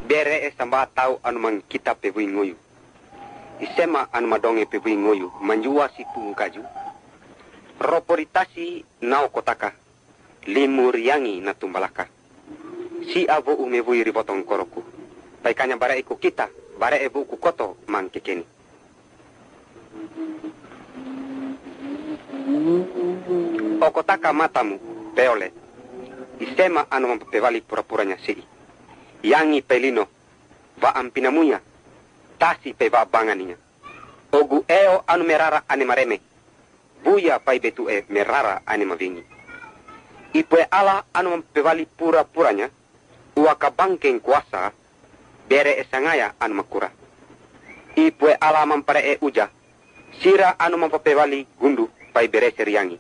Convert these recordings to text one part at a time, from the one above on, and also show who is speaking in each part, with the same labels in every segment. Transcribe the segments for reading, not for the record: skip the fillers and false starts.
Speaker 1: Bere samba tau anu mang kita pebui ngoyu. Isema anu madonge pebui ngoyu manjua si pungkaju. Roporitasi nao kotaka. Limur yangi na tumbalaka. Si avo umebui ribotong koroku. Paikanya bare iku kita, bare ebu ku koto mang kekeni. Okotaka matamu, peole. Isema anu mampevali pura-puranya si. Yangi pelino, va ampinamunya, tasi pe va banganinya. Ogu eo anu merara ane mareme. Buya pai betu merara ane mavingi. Ipue ala anu mampevali pura-puranya, uaka bangkeng kuasa, bere esangaya anu makura. Ipue ala mampare uja, sira anu mampevali gundu pai bere seriangi.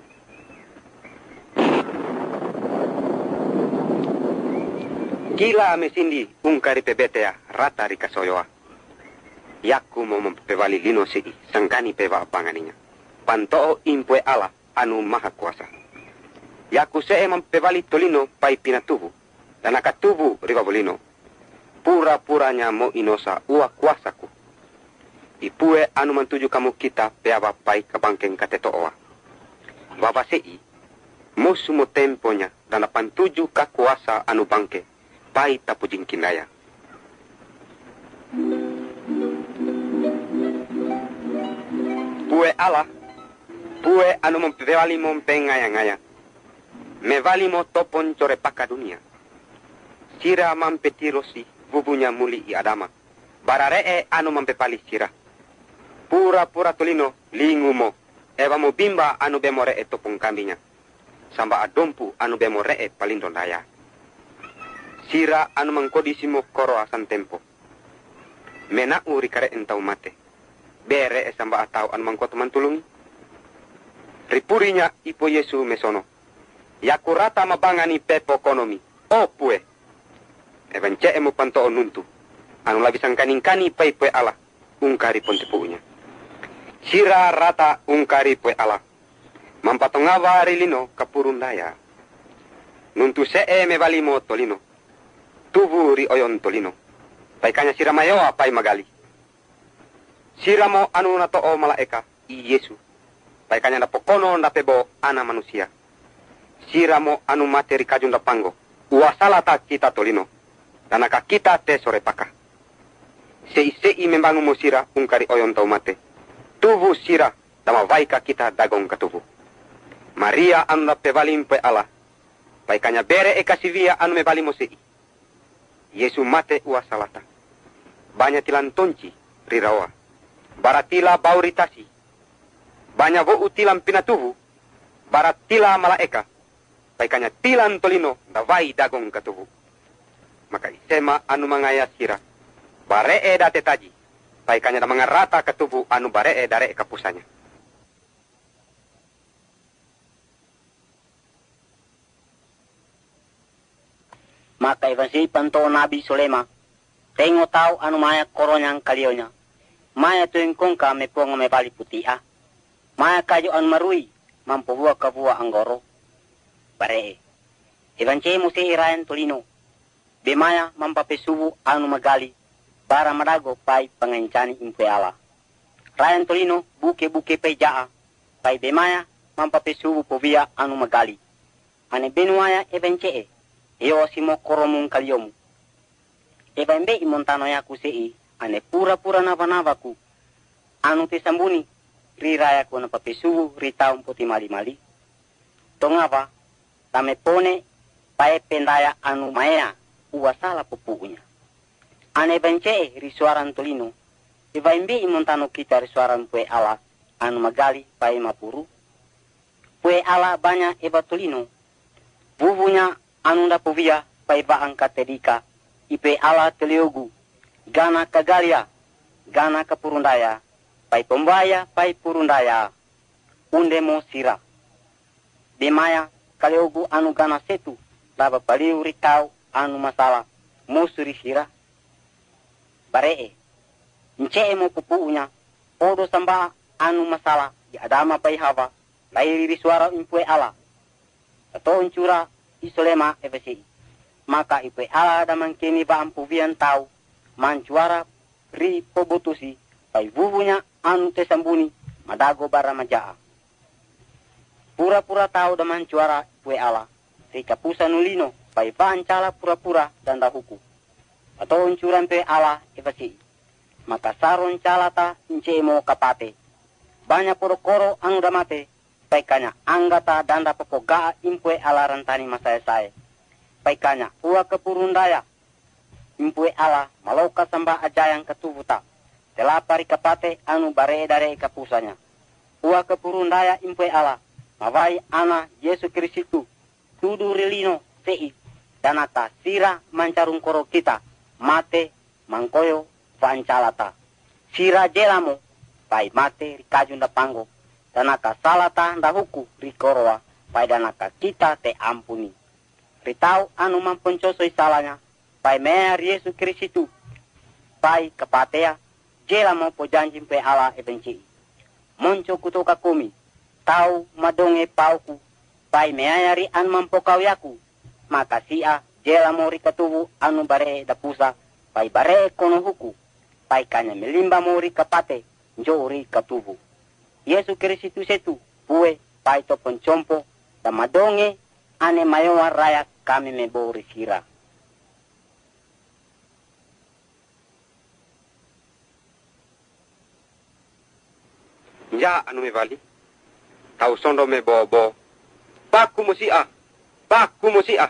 Speaker 1: Gila mesindi ungkari pebetea rata rikasoyoa. Yaku mau mempevali lino si sangkani peva panganinya. Pantoo impue ala anu maha kuasa. Yaku see mempevali tolino pai pinatubu. Dan akatubu ribabolino. Pura-puranya mo inosa ua kuasaku. Ipue anu mantuju kamu kita peaba pai kabangkeng katetoa. Baba sei musumo temponya dan pantuju ka kuasa anu bangke. Pai tapujing kindaya. Pue ala, pue anu mempevali mompengaya-ngaya. Mevali mo topon core paka dunia. Sira mampetirosi bubunya muli i adama. Bararee anu mampepali sira. Pura-pura tolino lingu mo. Eva mo bimba anu bemore topong kambinya. Samba adompu anu bemore palindon daya. Sira anu mangkodisimo koro asan tempo. Mena uri kare entau mate. Bere samba atau anu mangkoto mantulungi. Ripurinya ipo Yesu mesono. Yakurata mabangani pepo konomi. O pue. Evance emo panto onuntu. Anu labisang kaning-kani pai pue ala. Ungkari pontepunya. Sira rata ungkari pue ala. Mampatongawa rilino kapurundaya. Nuntu see me valimo tolino. Tubu ri oyon tolino. Paikanya siramayoa pai magali. Siramo anu nato o malaeka i Yesu. Paikanya na pokono na pebo ana manusia. Siramo anu materi kajun da pango. Uasalata kita tolino. Tanaka kita te sore paka. Sei membangu mo sira ungkari oyon tau mate. Tubu sira dama vaika kita dagong katubu. Maria anu na pevalim pe ala. Paikanya bere ekasivia anu me valimo sei. Yesu mate uasalata. Banyak tilan tonci rirawa. Baratila bauritasi. Banyak vo utilan pinatubu. Baratila malaeka. Paikanya tilan tolino dawai dagong katubu. Maka isema anu mangaya sira. Baree date taji. Paikanya da mangarata katubu anu baree dare kapusanya.
Speaker 2: Maka ivansi panto Nabi Sulema. Tengo tau anu maya koronyang kalionya. Maya tuing kongka me ponga me bali putia. Maya kajo anu marui. Mampubua kabua anggoro. Baree. Ivansi musi irayan tolino. Bemaya mampapesubu anu magali. Bara madago pai pangancani impue ala. Rayan tolino buke-buke pejaa. Pai bemaya mampapesubu povia anu magali. Ane benuaya evansi Eo simo koromung kaliomu. Eba imbe imontano yaku sei. Ane pura-pura nava-navaku. Anu tesambuni. Riraya ko na papesubu ritaum poti mali-mali. Tongava. Tame pone. Pae pendaya anu maya. Uwasala pupunya. Ane bance risuaran tolino. Eba imbe imontano kita risuaran pue ala. Anu magali pae mapuru. Pue ala banya eba tolino. Bubunya anu da povia pai ba angkatedika ipe ala teliogu gana kagalia gana kapurundaya pai pombaya pai purundaya undemo sira demaya kaliogu anu gana setu baba paliu ritau anu masala musuri sira baree nce mo pupunya odo samba anu masala di adama pai hava lairi suara impue ala atau uncura Isolema evasi. maka ipe ala daman kini ba ampuvian tau mancuara ri pobutusi pai bubunya anu tesambuni madago bara majaa. Pura-pura tau daman cuara ipe ala ri kapusa nulino pai bancala pura-pura dan dahuku. Atau uncuran pe ala evasi. Maka saron calata incemo kapate. Banyak poro-koro anu damate. Paikanya anggata danda popogaa impue ala rantani masaya-saya. Paikanya ua kepurundaya. Impue ala maloka samba ajayang ketubuta. Telapari kapate anu bare dare kapusanya. Ua kepurundaya impue ala. Mawai ana Yesu Kristu. Tudu relino sei. Danata sira mancarung koro kita. Mate mangkoyo pancalata. Sira jelamo. Pai mate rikajunda pango. Danaka salata ndahuku rikoroa. Pai danaka kita te ampuni. Ritau anu mamponcosoi salanya. Pai mea Yesu Kristu. Pai kepatea. Jelamo po janjim pe ala ebenci. Monco kutoka kumi. Tau madonge pauku. Pai mea yari an mampokau yaku. Maka sia jelamo rikatubu anu bare dapusa. Pai bare kono huku. Pai kanya melimba mori kapate. Njori katubu. Yesu Kristu setu. Pue pai to poncompo. Da madonge ane mayowa raya kami mebori sira.
Speaker 1: Ya anu me vali. Tau sondo me bobo. Baku musia. Baku musia.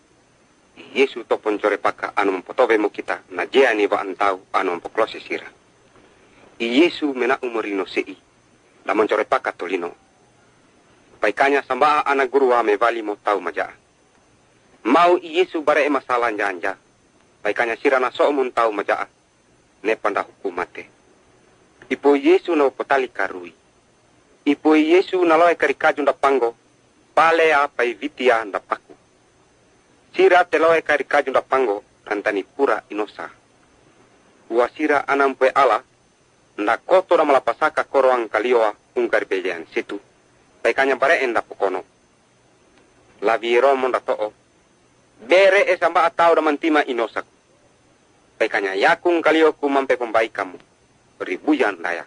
Speaker 1: Yesu to poncore paka anu mempotobe mo kita. Na jeani ba antau anu mempoklose sira. Yesu mena umurino sei. La moncore paka tolino. Paikanya samba anak guru wa me vali mo tau maja. Mau Yesu bare masalah janja. Paikanya sirana so mun tau maja. Ne panda hukumate. Ipo Yesu na potali karui. Ipo Yesu na loe karikaju nda pango. Pale apa vitia nda paku. Sira teloe karikaju nda pango. Rantani pura inosa. Uasira anampue ala. Nda koto na malapasaka koroang kalioa. Ungkari belian situ. Paikanya bare enda pokono. Lavi romo nda to'o. Bere esamba atau da mantima inosak. Paikanya yakung kalioku mampe pembaik kamu. Ribuyan layak.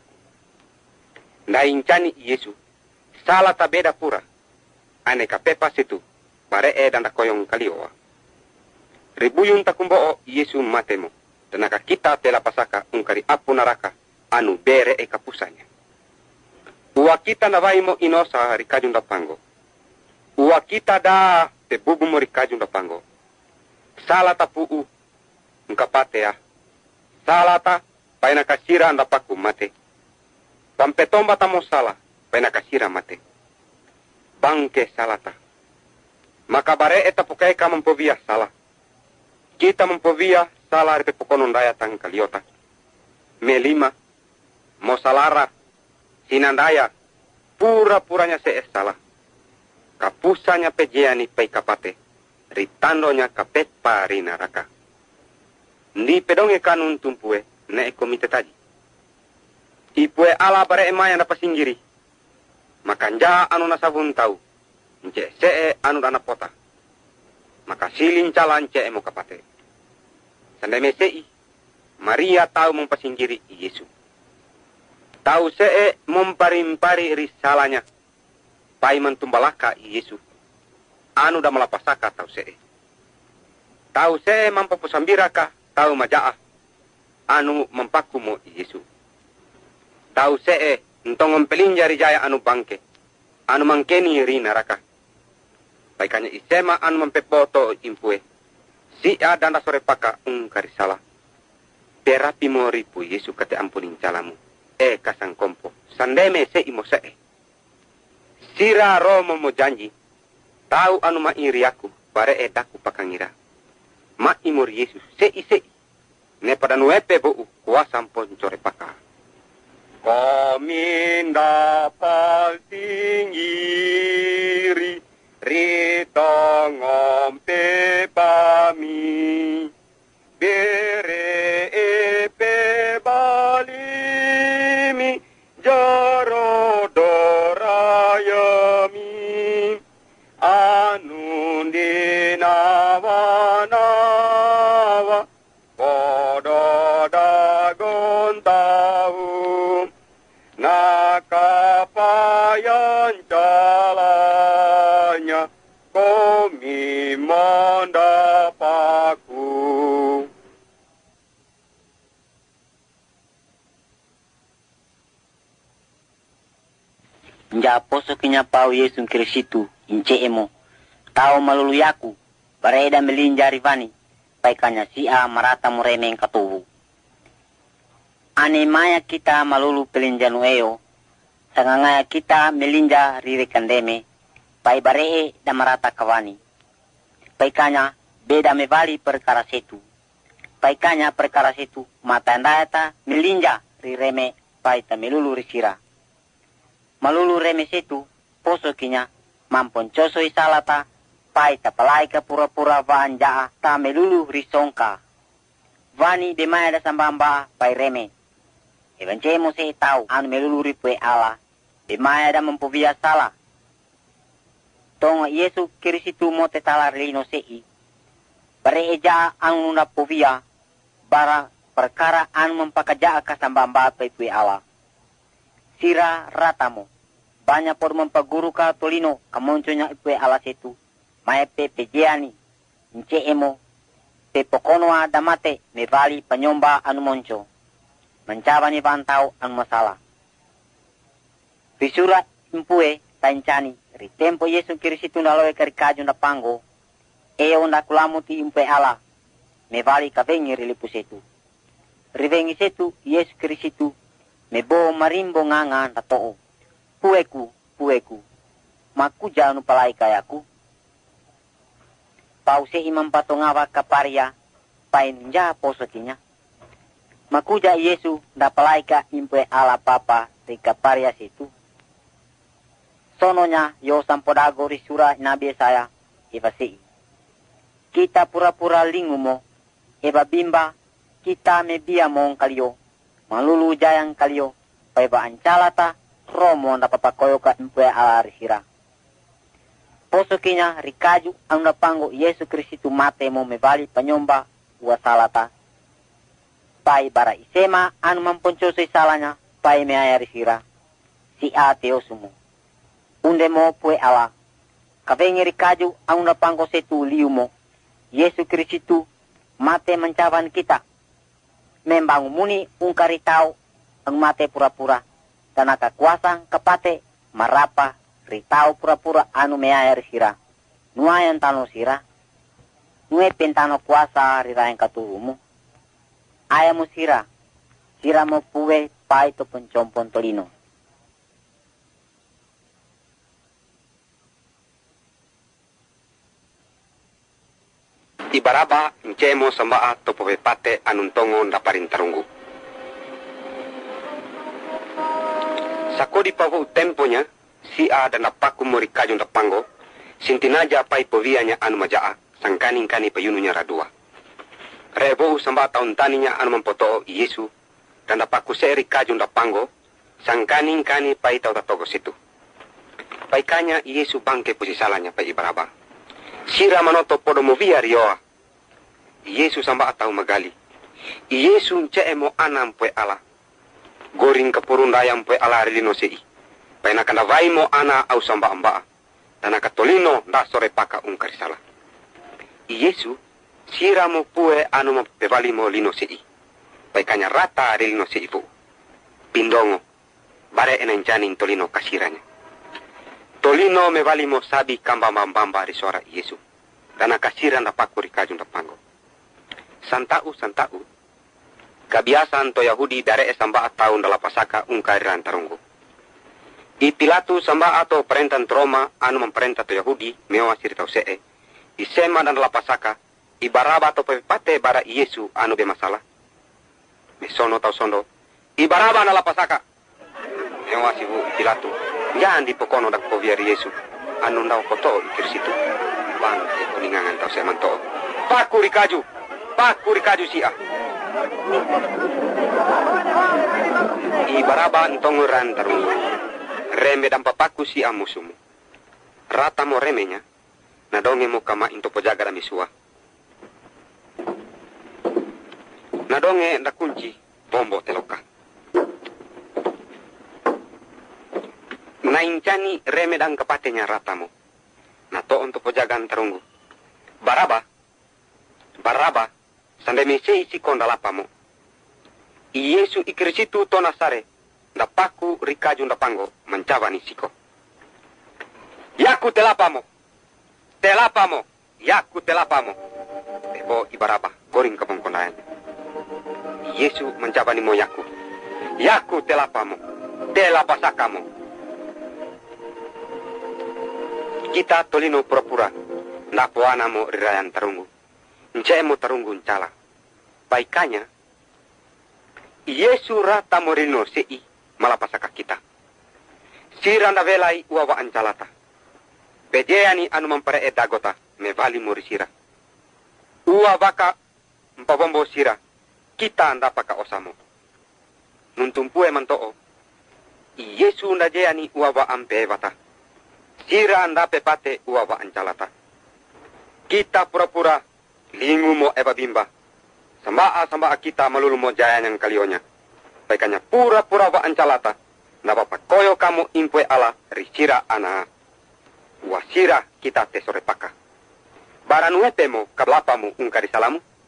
Speaker 1: Ndaincani Yesu. Salah tabeda pura. Aneka pepa situ. Bare dan koyong kalioa. Ribuyun takumbo Yesu matemo. Danaka kita tela pasaka ungkari apu naraka. Anu bere kapusanya. Uwa kita navaimo inosa rikajun da pango. Uwa kita da te bubu mo rikajun da pango. Salah tapuu. Ngkapatea. Salah ta. Paina kasira anda paku mate. Pampetomba tamo salah. Paina kasira mate. Bangke salata. Maka bare eta pukai ka mempovia salah. Kita mempovia salah ripe pokonon daya tang kaliota. Melima. Mosalara. Sinandaya. Pura-puranya se salah. Kapusanya pejeani pei kapate. Ritandonya kapet parina raka. Ndi pedonge kanun tumpue. Ne komite tadi. Ipue ala bare emaya na pasinggiri. Makanja anu nasabun tau. Nce see anu dana pota. Maka silin calan ce emo kapate. Sandeme sei. Maria tahu mempasinggiri Yesu. Tahu see memparimpari risalanya. Pai mentumbalaka Yesu. Anu da malapasaka tahu see. Tahu see mampapusambiraka tahu majaa. Anu mempakumo Yesu. Tahu see entong pelinjari jaya anu bangke. Anu mangkeni rina raka. Baikanya isema anu mempepoto impue. Si adanda sore paka ungkari salah. Terapi moripu Yesu kate ampunin calamu. Kasang kompo. Sandeme se imo see. Sira romo mo janji. Tahu anu ma iri aku. Bare daku pakangira. Ma imur Yesus. Sei. Ne pada nuepe bu kuasa poncore paka. Kami dapat singgiri ritongom pe pami bere epe balimi jorodorayami anu dinawana
Speaker 2: makuja posokinya pau Yesu Kristu inceemo. Tau malulu yaku, bareda melinja rivani, paikanya sia marata muremeng katuhu. Ane maya kita malulu pelinja nueo, sangangaya kita melinja rirekandeme, pai baree da marata kawani. Paikanya beda mevali perkara setu. Paikanya perkara setu mata ndayata melinja rireme paita melulu risira. Malulu reme setu posokinya mampon coso isalata paita palaika pura-pura vanja ta melulu risongka. Vani demaya da sambamba pai reme. Evancemo se tau anu melulu ripue ala demaya da mempovia sala. Tonga Yesu Kristu mote tala lino sei. Bare eja anu na povia bara perkara anu mempakaja ka sambamba pai pue ala. Sira ratamo. Banyak por mempaguru ka tolino kamonconya ipue alas itu. Mae pejeani. Nceemo. Te pokonoa damate mevali panyomba anu monco. Mencaba ni bantau anu masalah. Visura impue tancani. Ritempo Yesu Kristu naloe karikaju na pango. Eo na kulamuti impue ala. Mevali kavengi rilipus itu. Rivengi setu Yesu Kristu. Mebo marimbo nganga natoo. Pueku. Makuja anu palai kayaku. Pause imam patongawa kaparia. Painja posokinya. Makuja Yesu da palai ka impue ala papa te kaparia situ. Sononya yo sampodago risura nabi saya. Eva sei. Kita pura-pura lingumo. Eva bimba. Kita mebia mong kalio. Malulu jayang kalio, paiba ancalata, romo na papakoyo ka impue ala risira. Posokinya rikaju ang napango Yesu Kristu mate mo mevali panyomba wasalata. Pai bara isema anu mamponcoso salanya, pai meaya risira. Si ateo sumo. Unde mo pue ala. Kavengi rikaju ang napango setu liumo. Yesu Kristu mate mencaban kita. Membangun muni ungkaritau ang mate pura-pura. Tanaka kuasang kapate marapa ritau pura-pura anu meaya risira. Nuayan tano sira. Nue pentano kuasa rirayan katuhumu. Ayamu sira. Sira mo puwe paito pencompon tolino.
Speaker 1: Ibaraba ncemo sambaa topo pate anuntongo ndaparin tarunggu. Sakodi pavu temponya si a dan napaku morikaju ndapango sintinaja pai povianya anu majaa sangkaning kani payununya radua. Rebo samba taun taninya anu mempoto Yesu dan napaku seri kaju ndapango sangkaning kani pai tau tatogo situ. Paikanya Yesu bangke pusi salahnya pai Ibaraba. Sira manoto podo movia rioa. Yesu samba atau magali. Yesu nceemo anam pue ala. Goring kapurunda yang pue ala rilino sei. Paina kanda vaimo ana au samba amba. Dana katolino nda sore paka ungkarisala. Yesu sira mo pue anu mo pevalimo lino sei. Paikanya rata rilino sei fu. Pindongo. Bare enanjanin tolino kasiranya. Tolino me valimo sabi kamba mbamba risora Yesu. Dana kasiran da pakuri kajun da pango. Santau. Kebiasaan to Yahudi dari samba tahun dalam pasaka ungkairan tarunggu. I Pilatu samba atau perintah Roma anu memperintah to Yahudi mewa sirtau see. I sema dan dalam pasaka i Baraba atau pepate bara Yesu anu bermasalah. Mesono tau sondo. I Baraba dalam pasaka. Mewa sibu Pilatu. Jangan dipokono dak poviar Yesu. Anu ndau koto ikir situ. Bang kuningangan tau saya manto. Pakuri kaju sia. I Baraba ntonguran tarungu. Reme dan papaku sia musumu. Rata mo remenya. Nadonge mo kama into pojaga da misua. Nadonge nda kunci bombo teloka. Naincani reme dan kepatenya ratamo. Nato untuk pojagan terunggu. Baraba, sande mese isi kondalapamo. Yesu ikirisitu to nasare, dapaku rikaju ndapango, mencaba nisiko. Yaku telapamo. Telapamo. Yaku telapamo. Pebo ibaraba goring kemongkonayan. Yesu menjabani mo yaku. Yaku telapamo. Telapasakamo. Kita tolino pura-pura. Napoana mo rirayan tarunggu. Nce mo tarunggu ncala. Baikanya. Yesu rata morino sei malapasaka kita. Siranda velai uawa ancalata. Bejeani anu mampare edagota me vali morisira. Ua baka mpabombo sira kita anda paka osamo. Nuntumpue mantoo. Yesu ndajeani uawa ampe bata. Sira anda pepate uawa ancalata. Kita pura-pura lingu mo eba bimba. Sambaa kita malulu mo jaya yang kalionya. Baikanya pura-pura wa ancalata. Nabapakoyo kamu impue ala risira ana. Wasira kita tesore paka. Baranuepemo kablapamu ungkari salamu.